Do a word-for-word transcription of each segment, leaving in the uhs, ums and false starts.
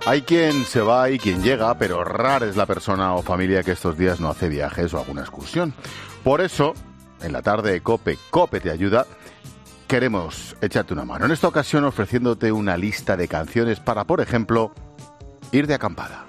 Hay quien se va y quien llega, pero rara es la persona o familia que estos días no hace viajes o alguna excursión. Por eso, en la tarde de COPE, COPE te ayuda, queremos echarte una mano. En esta ocasión ofreciéndote una lista de canciones para, por ejemplo, ir de acampada.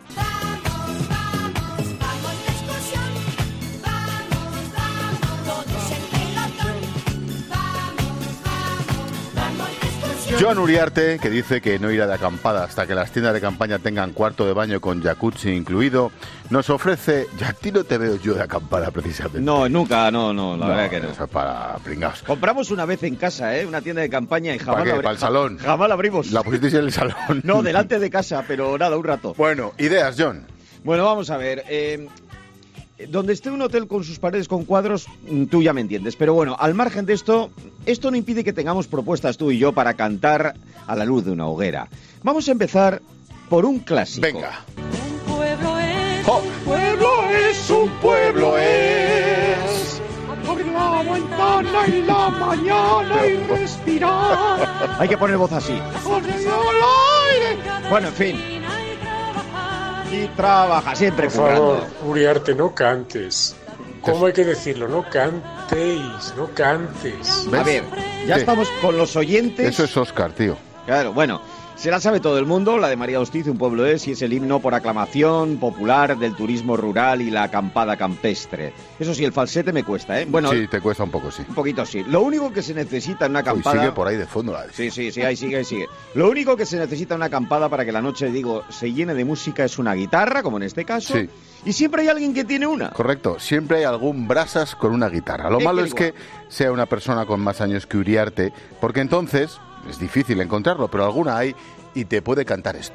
Joan Uriarte, que dice que no irá de acampada hasta que las tiendas de campaña tengan cuarto de baño con jacuzzi incluido, nos ofrece... Ya a ti no te veo yo de acampada, precisamente. No, nunca, no, no, la no, verdad que no. Eso es para pringaos. Compramos una vez en casa, ¿eh? Una tienda de campaña y jamás ¿Para qué? la abri- ¿Para el salón? Jamás la abrimos. La pusisteis en el salón. No, delante de casa, pero nada, un rato. Bueno, ideas, John. Bueno, vamos a ver. Eh, donde esté un hotel con sus paredes con cuadros, tú ya me entiendes. Pero bueno, al margen de esto, esto no impide que tengamos propuestas tú y yo para cantar a la luz de una hoguera. Vamos a empezar por un clásico. Venga. Un pueblo es, ¡Oh! un pueblo es, un pueblo es. Abrir la ventana en la mañana y respirar. Hay que poner voz así. Con el aire. Bueno, en fin. Y trabaja siempre Por favor, currando. Uriarte, no cantes. ¿Cómo hay que decirlo? No cantéis, no cantes. A ver, ya ¿Qué? estamos con los oyentes. Eso es Oscar, tío. Claro, bueno, se la sabe todo el mundo, la de María Hostiz, Un pueblo es, y es el himno por aclamación popular del turismo rural y la acampada campestre. Eso sí, el falsete me cuesta, ¿eh? Bueno, Sí, te cuesta un poco, sí. un poquito sí. Lo único que se necesita en una Uy, acampada... sigue por ahí de fondo la... Sí, sí, sí, ahí sigue, ahí sigue. Lo único que se necesita en una acampada para que la noche, digo, se llene de música es una guitarra, como en este caso, Sí. y siempre hay alguien que tiene una. Correcto, siempre hay algún brasas con una guitarra. Lo ¿Qué malo quiere es que sea una persona con más años que Uriarte, porque entonces es difícil encontrarlo, pero alguna hay y te puede cantar esto.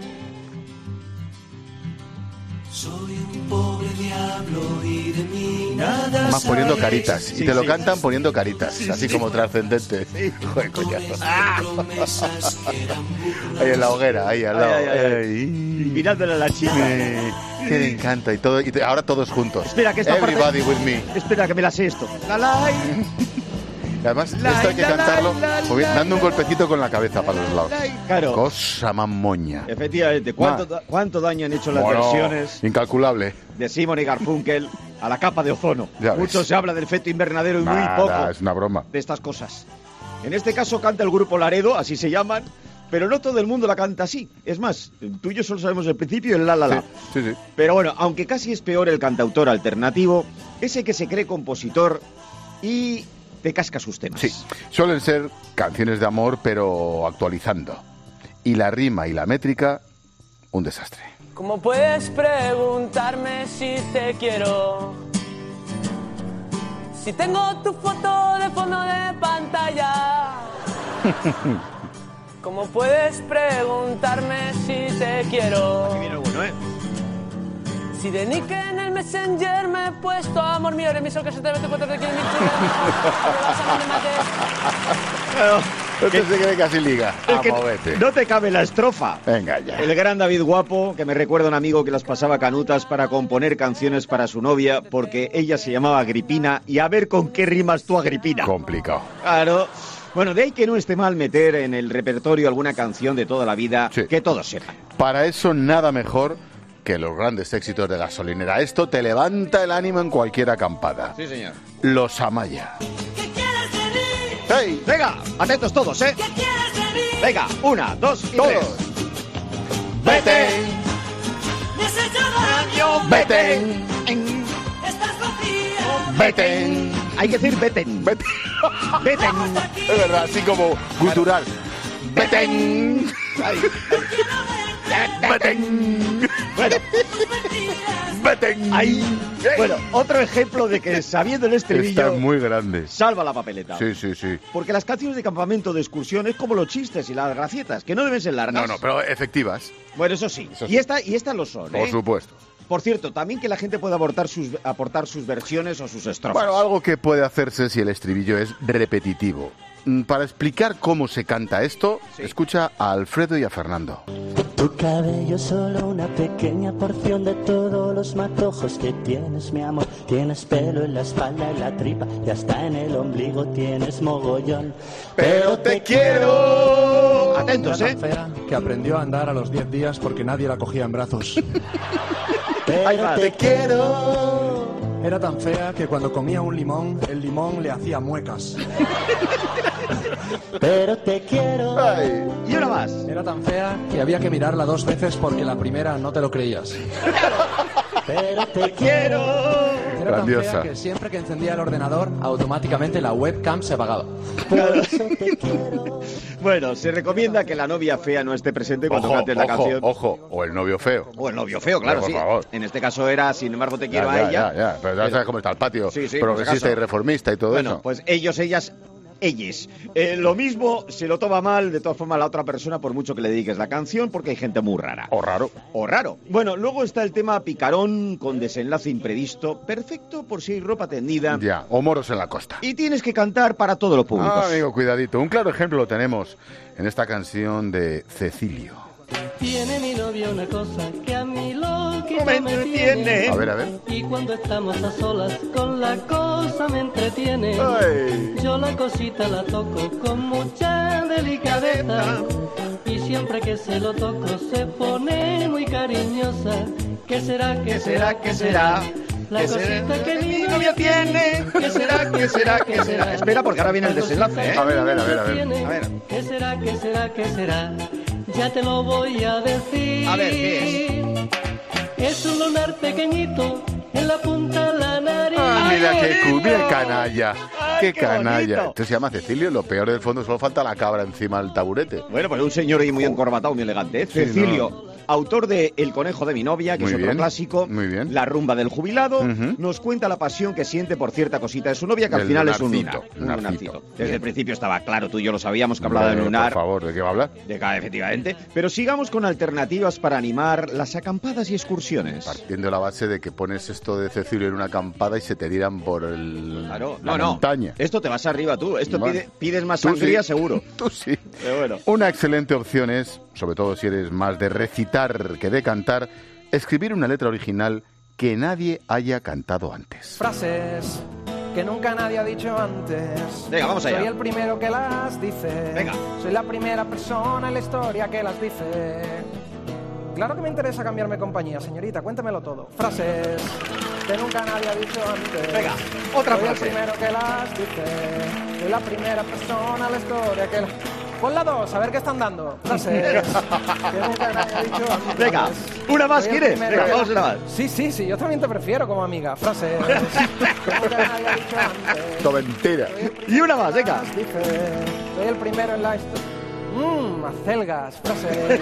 Soy un pobre diablo y de mí nada Además poniendo sabes. caritas, Sí, y te lo sí. cantan poniendo caritas, Sí, así sí. como trascendente. Joder, coñazo. Promesas que eran burlas. Ahí en la hoguera, ahí al Ay, lado. ay, ay, ay. Ay. Mirándole a la chica. Eh, que le encanta y todo, y te- ahora todos juntos. Espera, que esta parte- Everybody with me. Espera, que me la sé esto. La, la, Y además, La, esto hay que la, la, cantarlo la, movi- la, dando un la, golpecito con la cabeza para los lados. Claro. Cosa más moña. Efectivamente, ¿cuánto, Ah. da- ¿cuánto daño han hecho las Bueno, versiones incalculable. de Simon y Garfunkel a la capa de ozono? Ya ves. Mucho se habla del efecto invernadero y muy Nada, poco es una broma. de estas cosas. En este caso canta el grupo Laredo, así se llaman, pero no todo el mundo la canta así. Es más, tú y yo solo sabemos el principio y el la la la. Sí, sí, sí. Pero bueno, aunque casi es peor el cantautor alternativo, ese que se cree compositor y te casca sus temas. Sí, suelen ser canciones de amor, pero actualizando. Y la rima y la métrica, un desastre. ¿Cómo puedes preguntarme si te quiero? Si tengo tu foto de fondo de pantalla. ¿Cómo puedes preguntarme si te quiero? Aquí viene el bueno, ¿eh? Si de Nick en el Messenger me he puesto amor mío, eres mi sol que se te ve tu cuatro de kilómetros. No te se cree casi liga. Es que Vamos, vete. no te cabe la estrofa. Venga ya. El gran David Guapo, que me recuerda a un amigo que las pasaba canutas para componer canciones para su novia, porque ella se llamaba Agripina, y a ver con qué rimas tú, Agripina. Complicado. Claro. Bueno, de ahí que no esté mal meter en el repertorio alguna canción de toda la vida Sí. que todos sepan. Para eso nada mejor que los grandes éxitos de Gasolinera. Esto te levanta el ánimo en cualquier acampada. Sí, señor. Los Amaya. ¿Qué quieres de mí? ¡Hey! Venga, atentos todos, ¿eh? ¿Qué quieres de mí? Venga, una, dos y ¡Todos! tres. ¡Vete! Me has hecho daño. ¡Vete! Estás vacía. ¡Vete! Hay que decir veten. ¡Vete! Veten. Es verdad, así como gutural. ¡Vete! Ay, ¡Vete! bueno, ¡Vete! ahí. Bueno, otro ejemplo de que sabiendo el estribillo Están muy grandes. salva la papeleta. Sí, sí, sí. Porque las canciones de campamento de excursión es como los chistes y las gracietas, que no deben ser largas. No, no, pero efectivas, Bueno, eso sí. Eso sí. Y, esta, y estas lo son, por ¿eh? supuesto. Por cierto, también que la gente pueda aportar sus, aportar sus versiones o sus estrofas. Bueno, algo que puede hacerse si el estribillo es repetitivo. Mm, Para explicar cómo se canta esto, Sí. escucha a Alfredo y a Fernando. Tu cabello es solo una pequeña porción de todos los matojos que tienes, mi amor. Tienes pelo en la espalda, en la tripa y hasta en el ombligo tienes mogollón. Pero te quiero. Atentos, Era ¿eh? tan fea que aprendió a andar a los diez días porque nadie la cogía en brazos. Pero te quiero. Era tan fea que cuando comía un limón, el limón le hacía muecas. Pero te quiero. Ay. Y una más. Era tan fea que había que mirarla dos veces porque la primera no te lo creías. Pero te quiero. Era tan Grandiosa. fea que siempre que encendía el ordenador, automáticamente la webcam se apagaba. Por eso te quiero. Bueno, se recomienda que la novia fea no esté presente cuando Ojo, cantes la ojo, canción. ojo, o el novio feo. O el novio feo, claro, Por sí. favor. En este caso era, sin embargo, te quiero ya, a ya, ella. ya, ya. Pero ya sabes cómo está el patio Sí, sí, por si progresista acaso. y reformista y todo Bueno, eso. pues ellos, ellas, ellas. Eh, lo mismo se lo toma mal, de todas formas, la otra persona, por mucho que le dediques la canción, porque hay gente muy rara. O raro. O raro. Bueno, luego está el tema picarón con desenlace imprevisto, perfecto por si hay ropa tendida. Ya, o moros en la costa. Y tienes que cantar para todos los públicos. Ah, amigo, cuidadito. Un claro ejemplo lo tenemos en esta canción de Cecilio. Tiene mi novia una cosa que a mí loquito Me me entretiene. tiene. A ver, a ver. Y cuando estamos a solas con la cosa me entretiene. Ay. Yo la cosita la toco con mucha delicadeza. Y siempre que se lo toco se pone muy cariñosa. ¿Qué será, qué será, qué será? La ¿Qué cosita será? que mi novia novia tiene. ¿Qué será, qué será, qué será? Espera, porque ahora viene el desenlace, ¿eh? A ver, a ver, a ver, a ver. tiene. A ver. ¿Qué será, qué será, qué será? Ya te lo voy a decir. A ver, ¿qué es? un lunar pequeñito en la punta de la nariz. Ah, mira ¡Ay, qué, qué cu- bonito! mira qué canalla. ¡Ay, Qué qué canalla. bonito! Esto se llama Cecilio. Lo peor del fondo solo falta la cabra encima del taburete. Bueno, pues un señor ahí muy encorbatado, muy elegante. ¿eh? Sí, Cecilio, no. autor de El conejo de mi novia, que Muy es otro bien, clásico. muy bien. La rumba del jubilado. Ujú. Nos cuenta la pasión que siente por cierta cosita de su novia, que al El final es un lunarcito, lunar. Un lunarcito. lunarcito. Desde el principio estaba claro, tú y yo lo sabíamos que hablaba de Hombre, lunar. Por favor, ¿de qué va a hablar? De cada, efectivamente. Pero sigamos con alternativas para animar las acampadas y excursiones. Partiendo de la base de que pones esto de Cecilio en una acampada y se te tiran por el, Claro, la no, no. montaña. Esto te vas arriba tú. Esto Vale. pide- pides más Tú sangría, sí. seguro. Tú sí. Pero bueno. Una excelente opción es, sobre todo si eres más de recitar que de cantar, escribir una letra original que nadie haya cantado antes. Frases que nunca nadie ha dicho antes. Venga, vamos allá. Soy el primero que las dice. Venga. Soy la primera persona en la historia que las dice. Claro que me interesa cambiarme compañía, señorita, cuéntemelo todo. Frases que nunca nadie ha dicho antes. Venga, otra Soy frase. el primero que las dice. Soy la primera persona en la historia que las... Pon la dos, a ver qué están dando. Frases que nunca nadie ha dicho antes. Venga, una más, Soy el ¿quieres? primero Venga, que- vamos a una más. Sí, sí, sí, yo también te prefiero como amiga. Frases que nunca nadie ha dicho antes. Esto mentira. Y una más, venga. Dice, soy el primero en la historia. Mmm, acelgas, frases.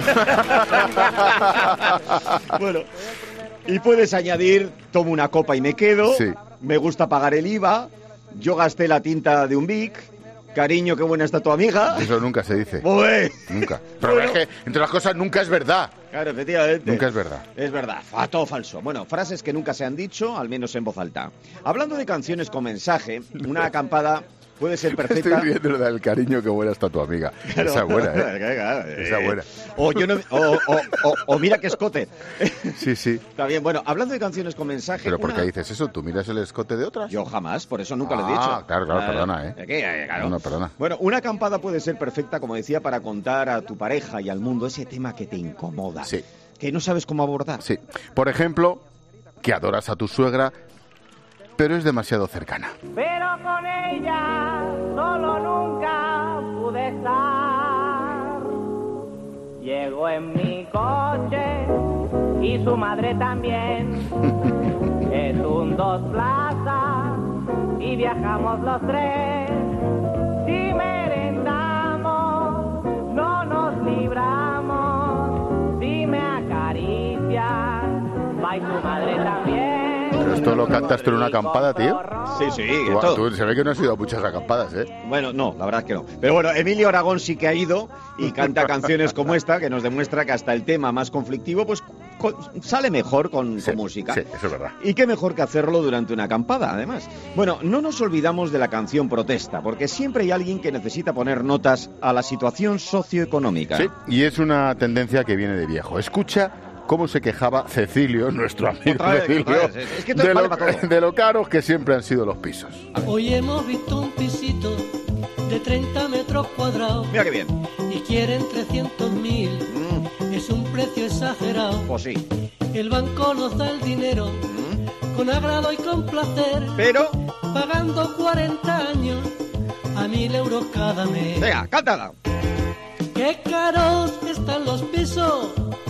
Bueno, y puedes añadir, tomo una copa y me quedo, Sí. me gusta pagar el I V A, yo gasté la tinta de un Vic, cariño, qué buena está tu amiga. Eso nunca se dice. Ué. Nunca. Pero Bueno. es que, entre las cosas, nunca es verdad. Claro, efectivamente. Nunca es verdad. Es verdad, fa- todo falso. Bueno, frases que nunca se han dicho, al menos en voz alta. Hablando de canciones con mensaje, una acampada puede ser perfecta. Estoy viendo lo del cariño que buena está tu amiga. Claro. Esa es buena, ¿eh? Claro, Esa es buena. O, yo no, o, o- o- o mira qué escote. Sí, sí. Está bien, bueno, hablando de canciones con mensaje. Pero ¿por una- qué dices eso? ¿Tú miras el escote de otras? Yo jamás, por eso nunca lo he Ah, dicho. claro, claro, perdona, ¿eh? ¿De qué? Eh, claro. No, no, perdona. Bueno, una acampada puede ser perfecta, como decía, para contar a tu pareja y al mundo ese tema que te incomoda. Sí. Que no sabes cómo abordar. Sí. Por ejemplo, que adoras a tu suegra, pero es demasiado cercana. Pero con ella solo nunca pude estar. Llegó en mi coche y su madre también. Es un dos plazas y viajamos los tres. Si merendamos, no nos libramos. Si me acaricias, va y tu madre también. Pero esto lo cantas tú en una acampada, tío. Sí, sí, Tú, esto- tú- se ve que no has ido a muchas acampadas, ¿eh? Bueno, no, la verdad es que no. Pero bueno, Emilio Aragón sí que ha ido y canta canciones como esta, que nos demuestra que hasta el tema más conflictivo, pues co- sale mejor con, Sí, con música. sí, eso es verdad. Y qué mejor que hacerlo durante una acampada, además. Bueno, no nos olvidamos de la canción protesta, porque siempre hay alguien que necesita poner notas a la situación socioeconómica. Sí, y es una tendencia que viene de viejo. Escucha cómo se quejaba Cecilio, nuestro amigo Otra vez, Cecilio, otra vez. Es que esto de, vale lo, para todo. de lo caros que siempre han sido los pisos. Hoy hemos visto un pisito de treinta metros cuadrados. Mira qué bien. y quieren trescientos mil. Mm. Es un precio exagerado. Pues sí. El banco nos da el dinero Mm. con agrado y con placer. Pero... pagando cuarenta años a mil euros cada mes. Venga, cántala. ¡Qué caros están los pisos!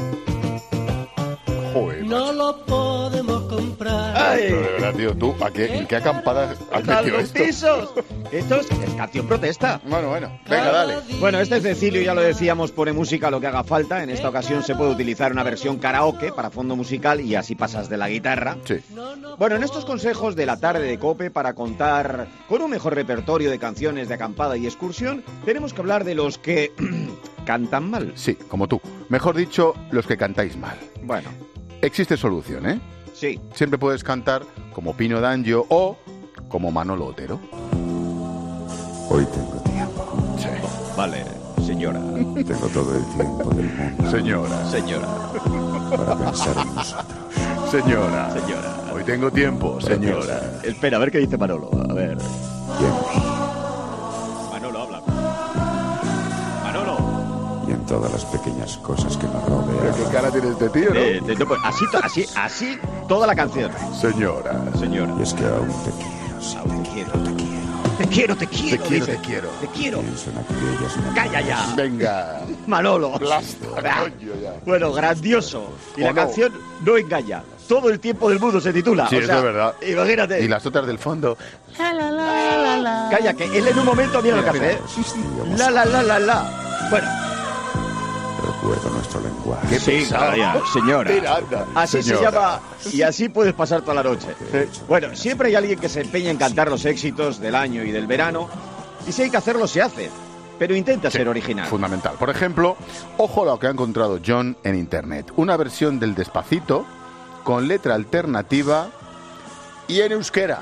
Joder, no lo podemos comprar. Ay. Pero de verdad, tío, tú, ¿a qué, ¿en qué acampada has ¡Están metido los esto? pisos! Esto es, es canción protesta. Bueno, bueno, venga, dale. Bueno, este Cecilio, ya lo decíamos, pone música lo que haga falta. En esta ocasión se puede utilizar una versión karaoke para fondo musical y así pasas de la guitarra. Sí. Bueno, en estos consejos de la tarde de COPE para contar con un mejor repertorio de canciones de acampada y excursión, tenemos que hablar de los que cantan mal. Sí, como tú. Mejor dicho, los que cantáis mal. Bueno, Existe solución, ¿eh? sí. Siempre puedes cantar como Pino D'Angio o como Manolo Otero. Hoy tengo tiempo. Sí. Vale, señora. Tengo todo el tiempo del mundo Señora. Señora. para pensar en nosotros. Señora. Señora. Hoy tengo tiempo, señora. Espera, a ver qué dice Manolo. A ver. Y en mí, Manolo, habla. Manolo. y en todas las pequeñas cosas que nos Pero rodean. qué cara tiene este tío, ¿no? Eh, te- te- así, to- así, así, toda la canción. Señora. Señora. Y es que aún te quiero, sí. Aún te quiero, te quiero. Te quiero, te quiero. Te quiero, dice. te quiero. Te quiero. Pienso en aquellas memorias. Calla ya. Venga. Manolo. Basta, Ah. coño, ya. Bueno, grandioso. Y ¿O la no? canción no engaña. Todo el tiempo del mundo se titula. Sí, O eso sea, es verdad. Imagínate. Y las otras del fondo. Calla, que él en un momento mira lo que hace. ¿eh? Existíamos. La, la, la, la, la. Bueno, Recuerdo nuestro lenguaje. Qué sí, pesado. calla, señora. Mira, anda. Así se Señora. llama. Y así puedes pasar toda la noche. Bueno, siempre hay alguien que se empeña en cantar los éxitos del año y del verano. Y si hay que hacerlo, se hace. Pero intenta Sí, ser original. Fundamental. Por ejemplo, ojo a lo que ha encontrado John en internet. Una versión del Despacito con letra alternativa y en euskera.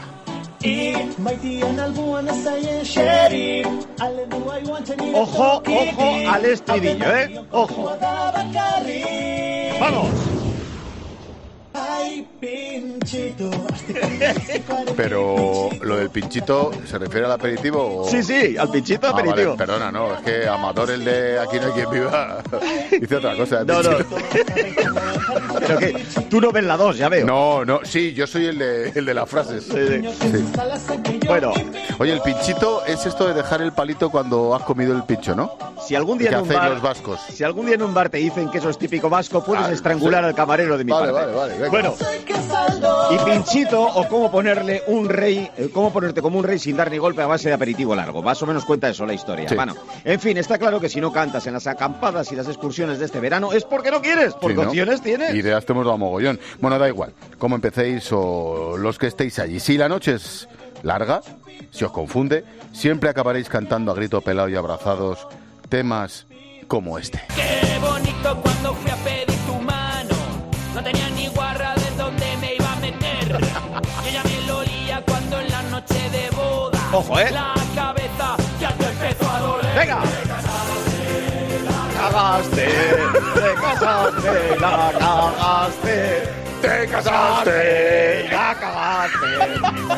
Ojo, ojo al estribillo, ¿eh? Ojo. ¡Vamos! Pero lo del pinchito, ¿se refiere al aperitivo? O... Sí, sí, al pinchito Ah, aperitivo. vale, perdona, no, es que Amador, el de Aquí no hay quien viva, dice otra cosa. el No, no. pinchito. Pero que tú no ves la dos, ya veo. No, no, sí, yo soy el de, el de las frases. Sí, sí. Sí. Bueno, Oye, el pinchito es esto de dejar el palito cuando has comido el pincho, ¿no? si algún día ¿Qué en un hacéis bar, los vascos? si algún día en un bar te dicen que eso es típico vasco, puedes Ah, estrangular sí. al camarero de mi Vale, parte. vale, vale, venga. Bueno, y pinchito o cómo ponerle un rey, eh, cómo ponerte como un rey sin dar ni golpe a base de aperitivo largo. Más o menos cuenta eso la historia. Sí. Bueno, en fin, está claro que si no cantas en las acampadas y las excursiones de este verano es porque no quieres, porque Sí, ¿no? opciones tienes. Ideas te hemos dado mogollón. Bueno, da igual, cómo empecéis o los que estéis allí. Si la noche es larga, si os confunde, siempre acabaréis cantando a grito pelado y abrazados temas como este. Qué bonito cuando fui a pedir tu mano. No tenía ni guarra de dónde me iba a meter. Y ella me lo olía cuando en la noche de boda. Ojo, ¿eh? La cabeza ya te empezó a doler. ¡Venga! Cagaste, te casaste, la cagaste, ¡Te casaste, la cagaste.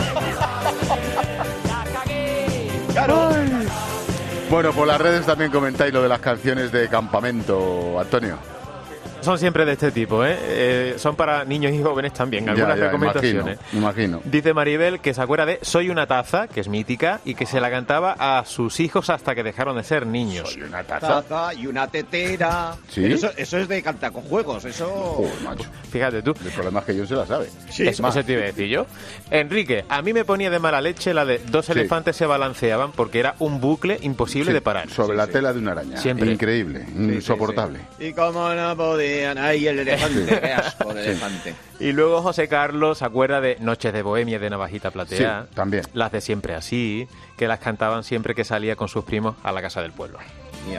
La cagué. Claro. Bueno, por las redes también comentáis lo de las canciones de campamento, Antonio. Son siempre de este tipo, ¿eh? Eh, son para niños y jóvenes también, algunas Ya, ya, recomendaciones. imagino, imagino. Dice Maribel que se acuerda de Soy una taza, que es mítica, y que se la cantaba a sus hijos hasta que dejaron de ser niños. Soy una taza. Taza y una tetera. ¿Sí? Pero Eso, eso es de cantacojuegos, eso... Joder, macho. Fíjate tú. El problema es que yo se la sabe. Sí, eso, más. eso te iba a decir yo. Enrique, a mí me ponía de mala leche la de dos Sí. elefantes se balanceaban porque era un bucle imposible Sí, de parar. sobre la tela de una araña. Siempre. Increíble, insoportable. Y como no podían... Ay, el elefante, qué asco de elefante. Y luego José Carlos se acuerda de Noches de Bohemia de Navajita Platea. Sí, también. Las de Siempre Así, que las cantaban siempre que salía con sus primos a la casa del pueblo. Mira.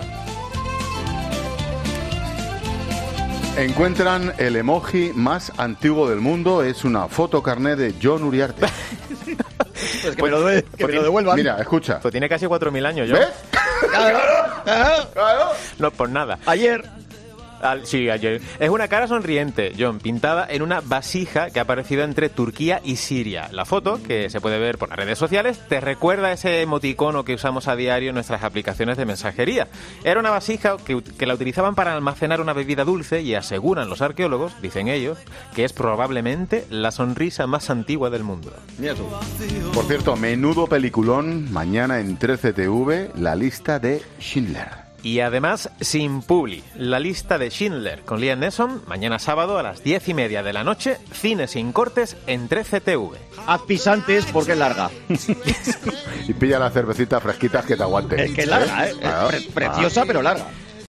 Encuentran el emoji más antiguo del mundo. Es una foto carné de John Uriarte. Pues que, me, lo de- que me lo devuelvan. Mira, escucha. Pues tiene casi cuatro mil años, yo. ¿Ves? Claro, claro. Claro. No por nada. Ayer... Al, sí, ayer. Es una cara sonriente, John, pintada en una vasija que ha aparecido entre Turquía y Siria. La foto, que se puede ver por las redes sociales, te recuerda ese emoticono que usamos a diario en nuestras aplicaciones de mensajería. Era una vasija que, que la utilizaban para almacenar una bebida dulce y aseguran los arqueólogos, dicen ellos, que es probablemente la sonrisa más antigua del mundo. Por cierto, menudo peliculón, mañana en trece T V, La lista de Schindler. Y además, sin publi, La lista de Schindler con Liam Neeson, mañana sábado a las diez y media de la noche, cine sin cortes en trece T V. Haz pisantes porque es larga. Y pilla las cervecitas fresquitas que te aguanten. Es que es larga, ¿eh? Claro. Pre- preciosa, Ah. pero larga.